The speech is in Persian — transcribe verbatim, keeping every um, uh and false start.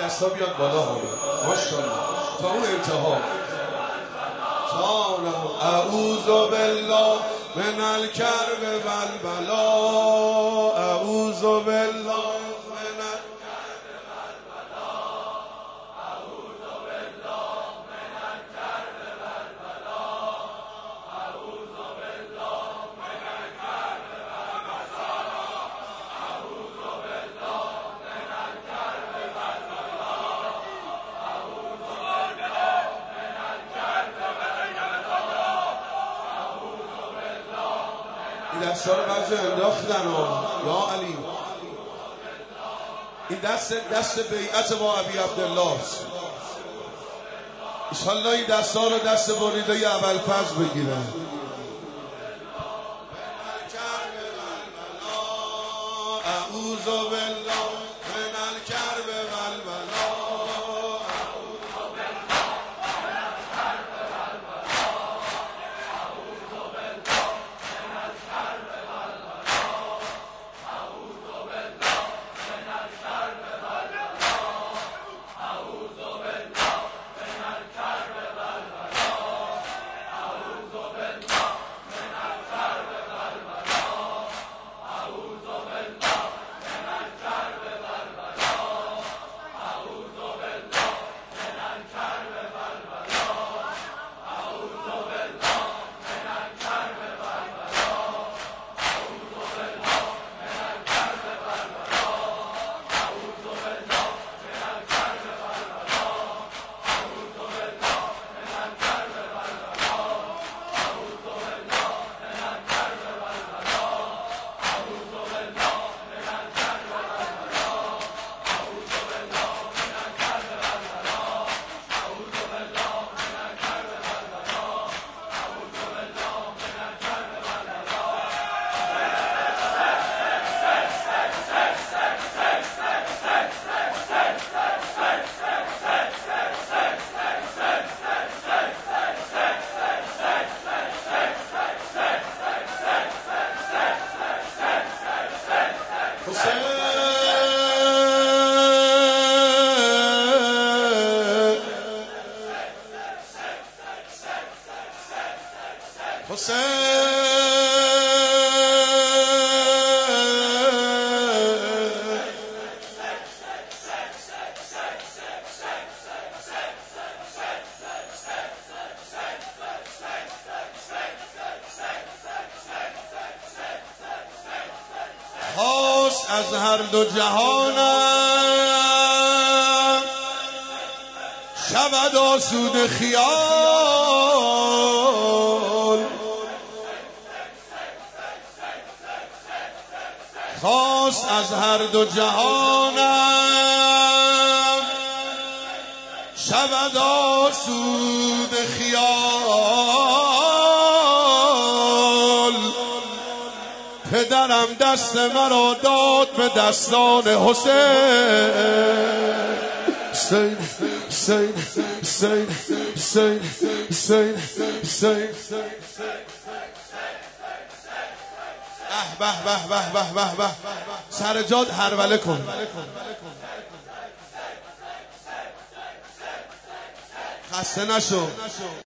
دستا بیاد بالا ها ماشاءالله تا اون انتها. اعوذ بالله من الکرب والبلا، اعوذ بالله من الکرب والبلا، اعوذ بالله من الکرب والبلا، اعوذ بالله من الکرب والبلا، اعوذ بالله من الکرب والبلا، اعوذ بالله من الکرب والبلا. این دست ها رو بعضی انداختن یا علی. این دست دست بیعت با ابی عبدالله است. انشالله این دست ها رو دست بریده ابوالفضل بگیره. اعوذ بالله من الکرب والبلا، خواست از هر دو جهانم شود آسوده خیال، خواست از هر دو جهانم شود آسوده خیال. پدرم دست مرا داد به دستان حسین، حسین حسین حسین حسین حسین حسین. به به به به به به سرجاد هروله کن. خسته نشو.